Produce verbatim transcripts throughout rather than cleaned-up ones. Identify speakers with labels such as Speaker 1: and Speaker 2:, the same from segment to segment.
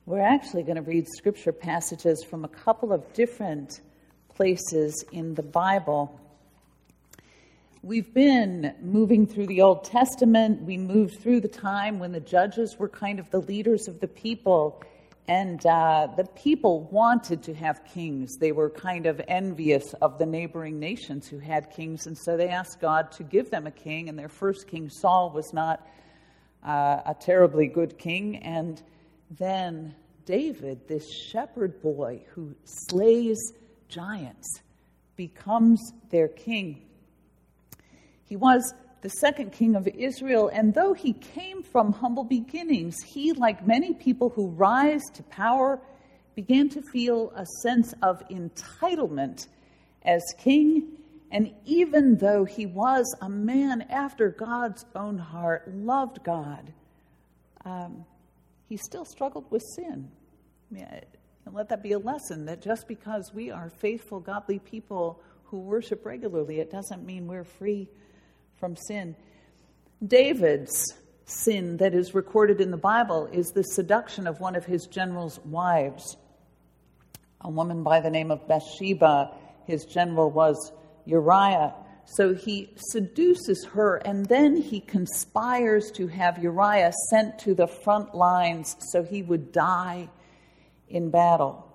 Speaker 1: We're actually going to read scripture passages from a couple of different places in the Bible. We've been moving through the Old Testament. We moved through the time when the judges were kind of the leaders of the people, and uh, the people wanted to have kings. They were kind of envious of the neighboring nations who had kings, and so they asked God to give them a king, and their first king, Saul, was not uh, a terribly good king, and then David, this shepherd boy who slays giants, becomes their king. He was the second king of Israel, and though he came from humble beginnings, he, like many people who rise to power, began to feel a sense of entitlement as king. And even though he was a man after God's own heart, loved God, um, he still struggled with sin. I mean, let that be a lesson, that just because we are faithful, godly people who worship regularly, it doesn't mean we're free from sin. David's sin that is recorded in the Bible is the seduction of one of his general's wives, a woman by the name of Bathsheba. His general was Uriah. So he seduces her, and then he conspires to have Uriah sent to the front lines so he would die in battle.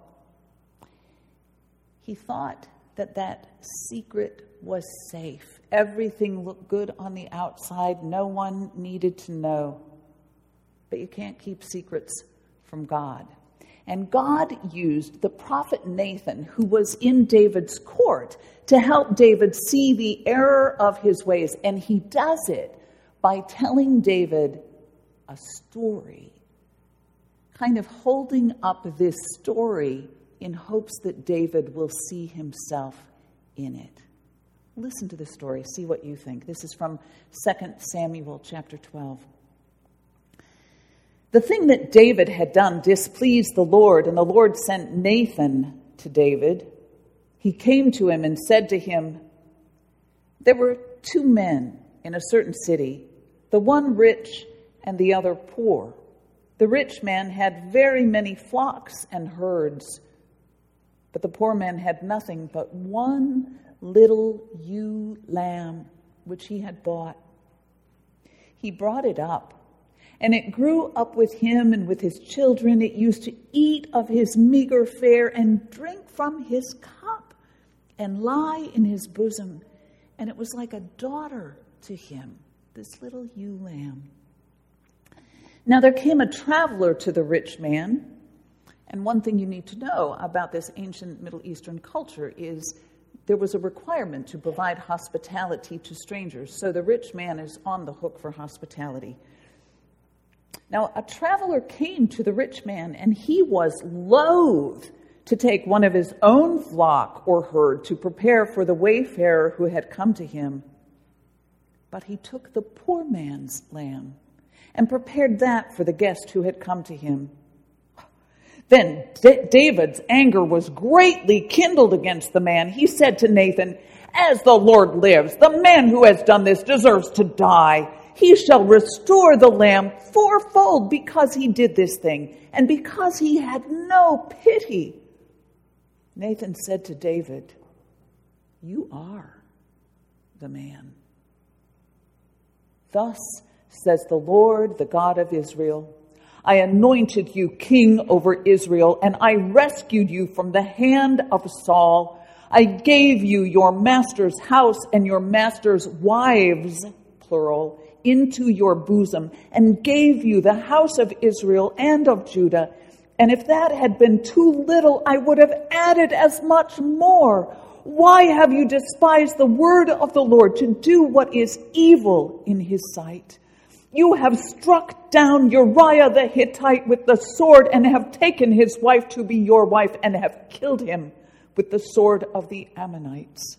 Speaker 1: He thought that that secret was safe. Everything looked good on the outside. No one needed to know. But you can't keep secrets from God. And God used the prophet Nathan, who was in David's court, to help David see the error of his ways. And he does it by telling David a story, kind of holding up this story in hopes that David will see himself in it. Listen to the story. See what you think. This is from Second Samuel chapter twelve. The thing that David had done displeased the Lord, and the Lord sent Nathan to David. He came to him and said to him, "There were two men in a certain city, the one rich and the other poor. The rich man had very many flocks and herds, but the poor man had nothing but one little ewe lamb, which he had bought. He brought it up, and it grew up with him and with his children. It used to eat of his meager fare and drink from his cup and lie in his bosom. And it was like a daughter to him, this little ewe lamb. Now there came a traveler to the rich man." And one thing you need to know about this ancient Middle Eastern culture is there was a requirement to provide hospitality to strangers. So the rich man is on the hook for hospitality. Now, a traveler came to the rich man, and he was loath to take one of his own flock or herd to prepare for the wayfarer who had come to him. But he took the poor man's lamb and prepared that for the guest who had come to him. Then D- David's anger was greatly kindled against the man. He said to Nathan, "As the Lord lives, the man who has done this deserves to die. He shall restore the lamb fourfold because he did this thing, and because he had no pity." Nathan said to David, "You are the man. Thus says the Lord, the God of Israel, I anointed you king over Israel, and I rescued you from the hand of Saul. I gave you your master's house and your master's wives, plural, into your bosom, and gave you the house of Israel and of Judah. And if that had been too little, I would have added as much more. Why have you despised the word of the Lord to do what is evil in his sight? You have struck down Uriah the Hittite with the sword and have taken his wife to be your wife and have killed him with the sword of the Ammonites."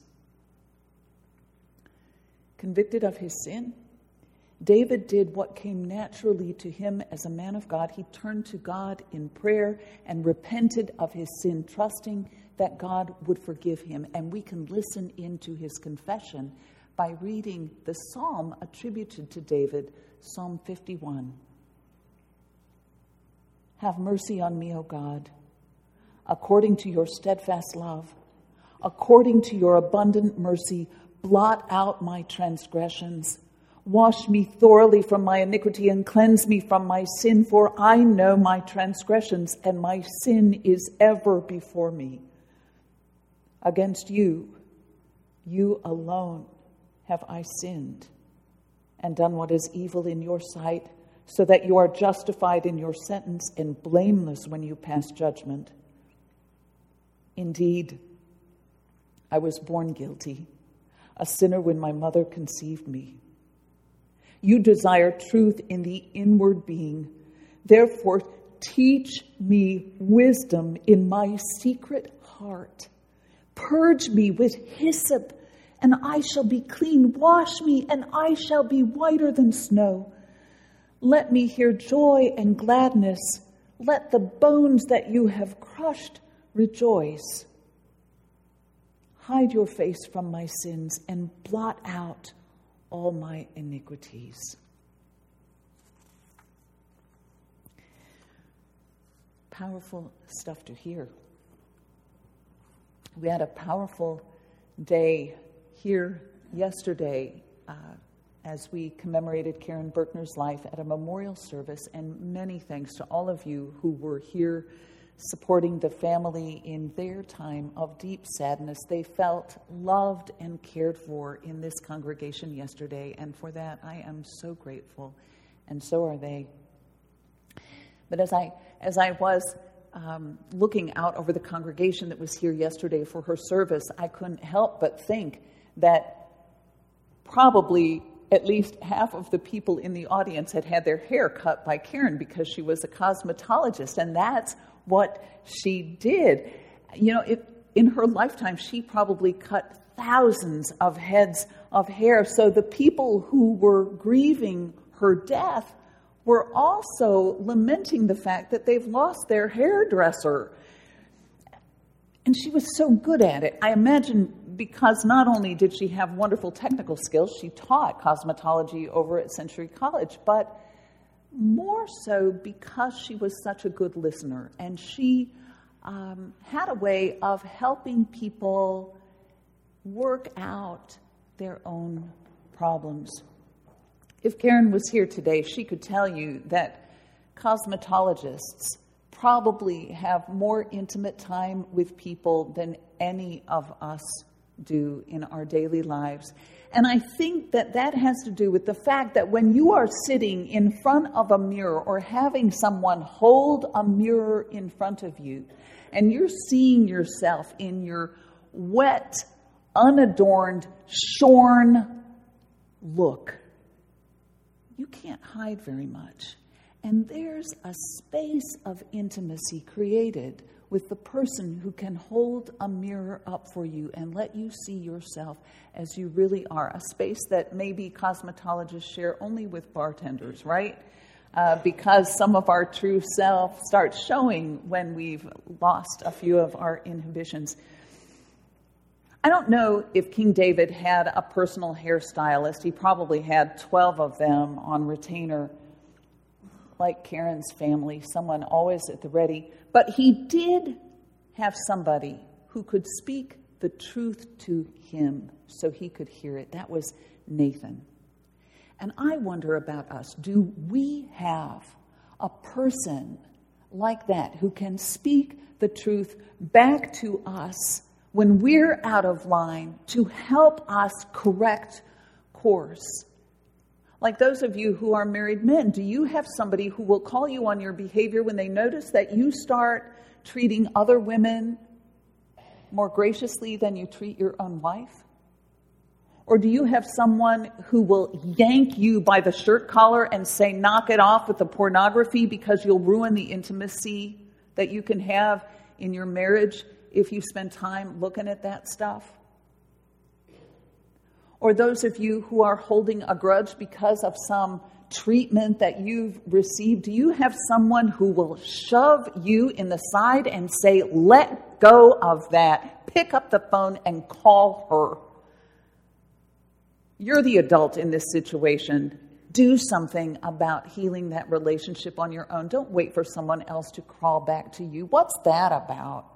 Speaker 1: Convicted of his sin, David did what came naturally to him as a man of God. He turned to God in prayer and repented of his sin, trusting that God would forgive him. And we can listen into his confession by reading the psalm attributed to David, Psalm fifty-one. Have mercy on me, O God, according to your steadfast love. According to your abundant mercy, blot out my transgressions. Wash me thoroughly from my iniquity and cleanse me from my sin, for I know my transgressions, and my sin is ever before me. Against you, you alone have I sinned and done what is evil in your sight, so that you are justified in your sentence and blameless when you pass judgment. Indeed, I was born guilty, a sinner when my mother conceived me. You desire truth in the inward being. Therefore, teach me wisdom in my secret heart. Purge me with hyssop, and I shall be clean. Wash me, and I shall be whiter than snow. Let me hear joy and gladness. Let the bones that you have crushed rejoice. Hide your face from my sins and blot out all my iniquities. Powerful stuff to hear. We had a powerful day here yesterday uh, as we commemorated Karen Berkner's life at a memorial service, and many thanks to all of you who were here supporting the family in their time of deep sadness. They felt loved and cared for in this congregation yesterday, and for that I am so grateful, and so are they. But as I as I was um, looking out over the congregation that was here yesterday for her service, I couldn't help but think that probably at least half of the people in the audience had had their hair cut by Karen, because she was a cosmetologist, and that's what she did. You know, it, in her lifetime, she probably cut thousands of heads of hair. So the people who were grieving her death were also lamenting the fact that they've lost their hairdresser. And she was so good at it. I imagine because not only did she have wonderful technical skills, she taught cosmetology over at Century College, but more so because she was such a good listener, and she um, had a way of helping people work out their own problems. If Karen was here today, she could tell you that cosmetologists probably have more intimate time with people than any of us do in our daily lives. And I think that that has to do with the fact that when you are sitting in front of a mirror or having someone hold a mirror in front of you, and you're seeing yourself in your wet, unadorned, shorn look, you can't hide very much. And there's a space of intimacy created with the person who can hold a mirror up for you and let you see yourself as you really are. A space that maybe cosmetologists share only with bartenders, right? Uh, because some of our true self starts showing when we've lost a few of our inhibitions. I don't know if King David had a personal hairstylist. He probably had twelve of them on retainer, like Karen's family, someone always at the ready. But he did have somebody who could speak the truth to him so he could hear it. That was Nathan. And I wonder about us. Do we have a person like that who can speak the truth back to us when we're out of line to help us correct course? Like those of you who are married men, do you have somebody who will call you on your behavior when they notice that you start treating other women more graciously than you treat your own wife? Or do you have someone who will yank you by the shirt collar and say, knock it off with the pornography because you'll ruin the intimacy that you can have in your marriage if you spend time looking at that stuff? Or those of you who are holding a grudge because of some treatment that you've received, do you have someone who will shove you in the side and say, let go of that, pick up the phone and call her? You're the adult in this situation. Do something about healing that relationship on your own. Don't wait for someone else to crawl back to you. What's that about?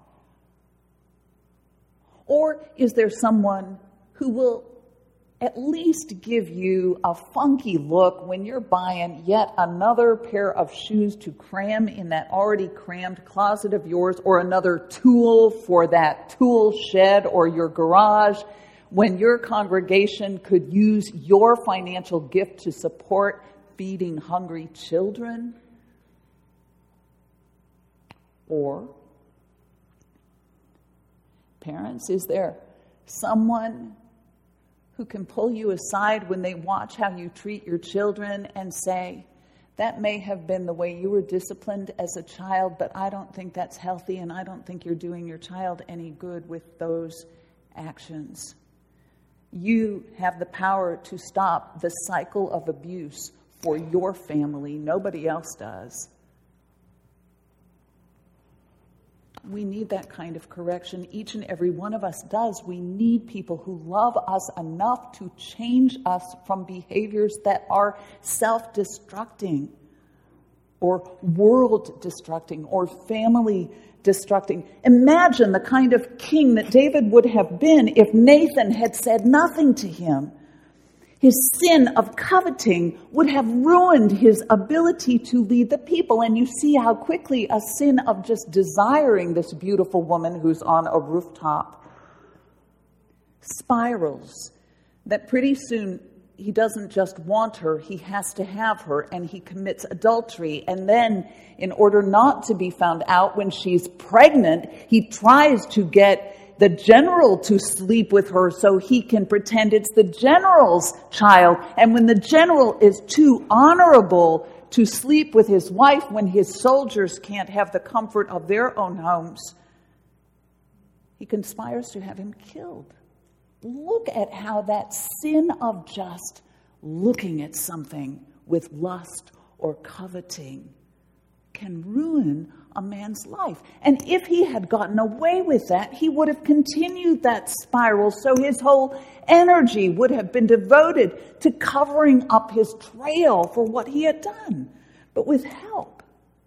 Speaker 1: Or is there someone who will at least give you a funky look when you're buying yet another pair of shoes to cram in that already crammed closet of yours, or another tool for that tool shed or your garage, when your congregation could use your financial gift to support feeding hungry children? Or, parents, is there someone who can pull you aside when they watch how you treat your children and say, that may have been the way you were disciplined as a child, but I don't think that's healthy, and I don't think you're doing your child any good with those actions. You have the power to stop the cycle of abuse for your family. Nobody else does. We need that kind of correction. Each and every one of us does. We need people who love us enough to change us from behaviors that are self-destructing or world-destructing or family-destructing. Imagine the kind of king that David would have been if Nathan had said nothing to him. His sin of coveting would have ruined his ability to lead the people. And you see how quickly a sin of just desiring this beautiful woman who's on a rooftop spirals, that pretty soon he doesn't just want her, he has to have her, and he commits adultery. And then, in order not to be found out when she's pregnant, he tries to get the general to sleep with her so he can pretend it's the general's child. And when the general is too honorable to sleep with his wife, when his soldiers can't have the comfort of their own homes, he conspires to have him killed. Look at how that sin of just looking at something with lust or coveting can ruin a man's life. And if he had gotten away with that, he would have continued that spiral, so his whole energy would have been devoted to covering up his trail for what he had done. But with help,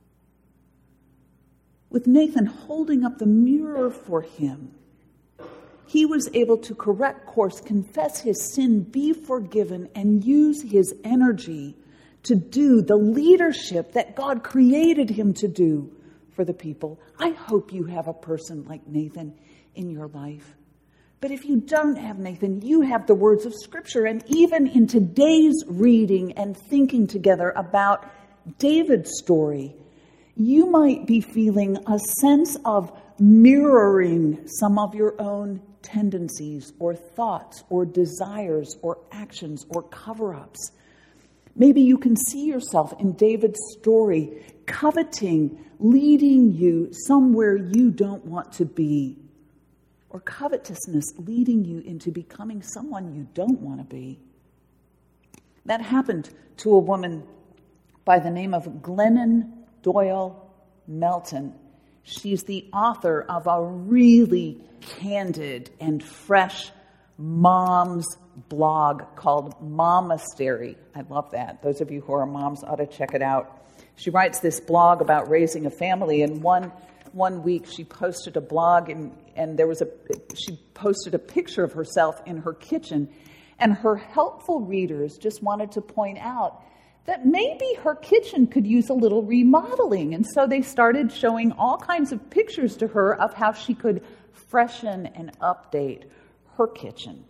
Speaker 1: with Nathan holding up the mirror for him, he was able to correct course, confess his sin, be forgiven, and use his energy to do the leadership that God created him to do for the people. I hope you have a person like Nathan in your life. But if you don't have Nathan, you have the words of Scripture. And even in today's reading and thinking together about David's story, you might be feeling a sense of mirroring some of your own tendencies or thoughts or desires or actions or cover-ups. Maybe you can see yourself in David's story, coveting, leading you somewhere you don't want to be, or covetousness leading you into becoming someone you don't want to be. That happened to a woman by the name of Glennon Doyle Melton. She's the author of a really candid and fresh mom's blog called Momastery. I love that. Those of you who are moms ought to check it out. She writes this blog about raising a family, and one one week she posted a blog, and, and there was a she posted a picture of herself in her kitchen, and her helpful readers just wanted to point out that maybe her kitchen could use a little remodeling. And so they started showing all kinds of pictures to her of how she could freshen and update her kitchen.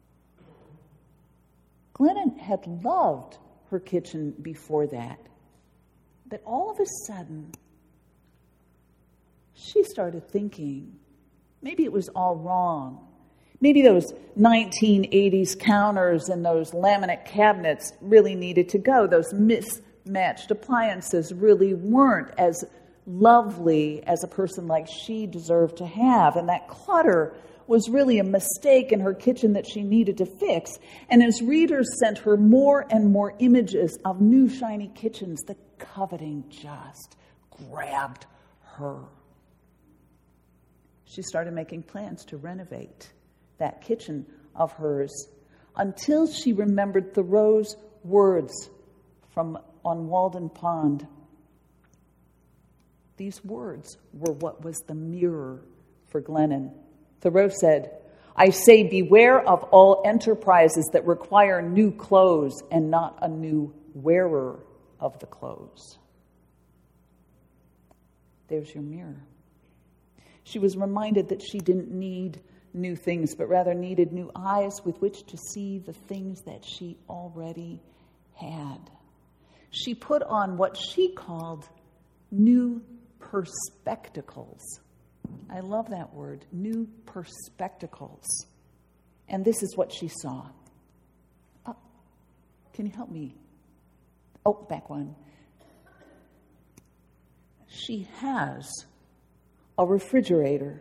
Speaker 1: Glennon had loved her kitchen before that. But all of a sudden, she started thinking, maybe it was all wrong. Maybe those nineteen eighties counters and those laminate cabinets really needed to go. Those mismatched appliances really weren't as lovely as a person like she deserved to have. And that clutter was really a mistake in her kitchen that she needed to fix. And as readers sent her more and more images of new shiny kitchens, the coveting just grabbed her. She started making plans to renovate that kitchen of hers until she remembered Thoreau's words from on Walden Pond. These words were what was the mirror for Glennon. Thoreau said, "I say beware of all enterprises that require new clothes and not a new wearer of the clothes." There's your mirror. She was reminded that she didn't need new things, but rather needed new eyes with which to see the things that she already had. She put on what she called new perspectacles. I love that word, new perspectacles. And this is what she saw. Oh, can you help me? Oh, back one. She has a refrigerator.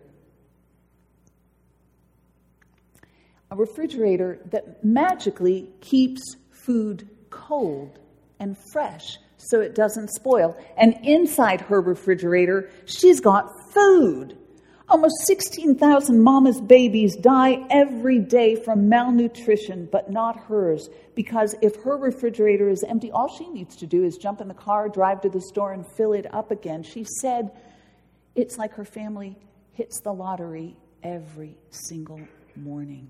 Speaker 1: A refrigerator that magically keeps food cold and fresh so it doesn't spoil. And inside her refrigerator, she's got food. Almost sixteen thousand mama's babies die every day from malnutrition, but not hers. Because if her refrigerator is empty, all she needs to do is jump in the car, drive to the store, and fill it up again. She said it's like her family hits the lottery every single morning.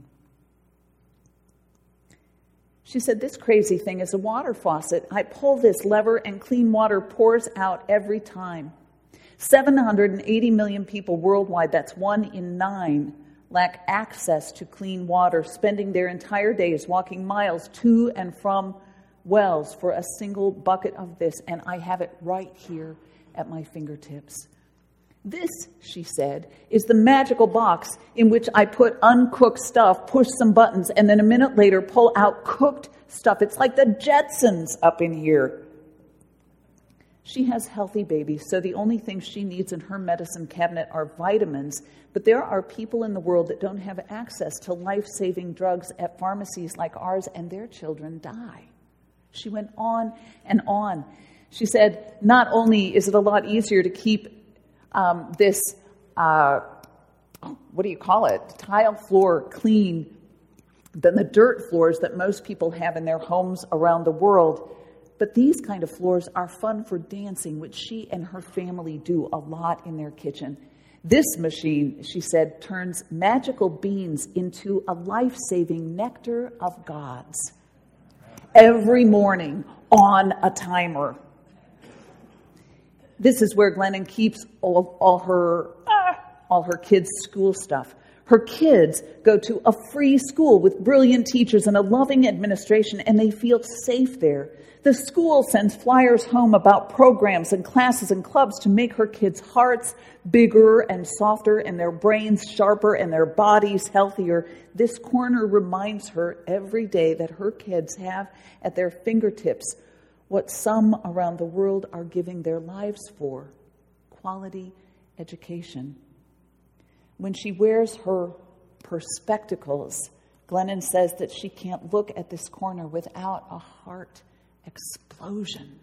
Speaker 1: She said, "This crazy thing is a water faucet. I pull this lever and clean water pours out every time. seven hundred eighty million people worldwide, that's one in nine, lack access to clean water, spending their entire days walking miles to and from wells for a single bucket of this, and I have it right here at my fingertips. This," she said, "is the magical box in which I put uncooked stuff, push some buttons, and then a minute later pull out cooked stuff. It's like the Jetsons up in here." She has healthy babies, so the only thing she needs in her medicine cabinet are vitamins, but there are people in the world that don't have access to life-saving drugs at pharmacies like ours, and their children die. She went on and on. She said, not only is it a lot easier to keep Um, this, uh, what do you call it, tile floor clean than the dirt floors that most people have in their homes around the world. But these kind of floors are fun for dancing, which she and her family do a lot in their kitchen. This machine, she said, turns magical beans into a life-saving nectar of gods. Every morning on a timer. This is where Glennon keeps all, all her ah, all her kids' school stuff. Her kids go to a free school with brilliant teachers and a loving administration, and they feel safe there. The school sends flyers home about programs and classes and clubs to make her kids' hearts bigger and softer and their brains sharper and their bodies healthier. This corner reminds her every day that her kids have at their fingertips what some around the world are giving their lives for: quality education. When she wears her perspectacles, Glennon says that she can't look at this corner without a heart explosion.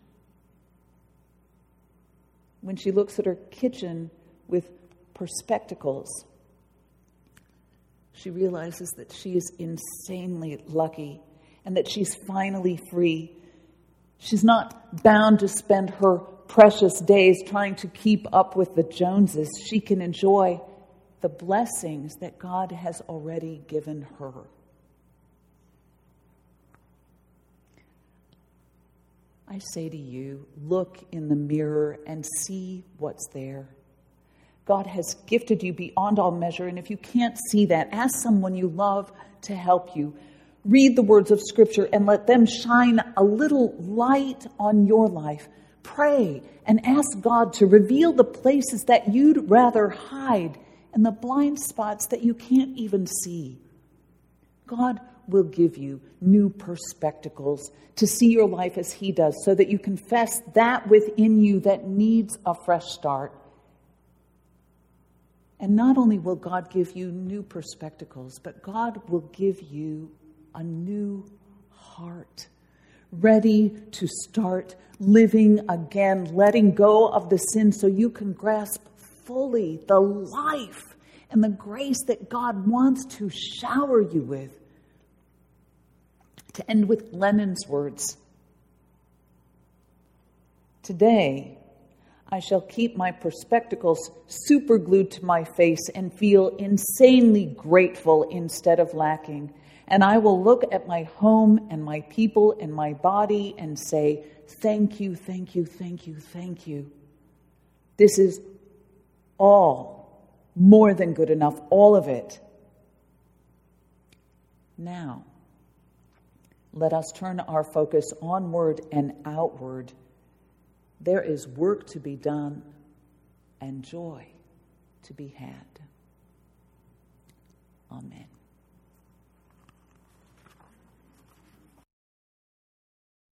Speaker 1: When she looks at her kitchen with perspectacles, she realizes that she is insanely lucky and that she's finally free. She's not bound to spend her precious days trying to keep up with the Joneses. She can enjoy the blessings that God has already given her. I say to you, look in the mirror and see what's there. God has gifted you beyond all measure, and if you can't see that, ask someone you love to help you. Read the words of Scripture and let them shine a little light on your life. Pray and ask God to reveal the places that you'd rather hide and the blind spots that you can't even see. God will give you new perspectacles to see your life as He does, so that you confess that within you that needs a fresh start. And not only will God give you new perspectacles, but God will give you a new heart, ready to start living again, letting go of the sin so you can grasp fully the life and the grace that God wants to shower you with. To end with Glennon's words, Today, I shall keep my perspectacles super glued to my face and feel insanely grateful instead of lacking. And I will look at my home and my people and my body and say, thank you, thank you, thank you, thank you. This is all more than good enough, all of it. Now, let us turn our focus onward and outward. There is work to be done and joy to be had. Amen.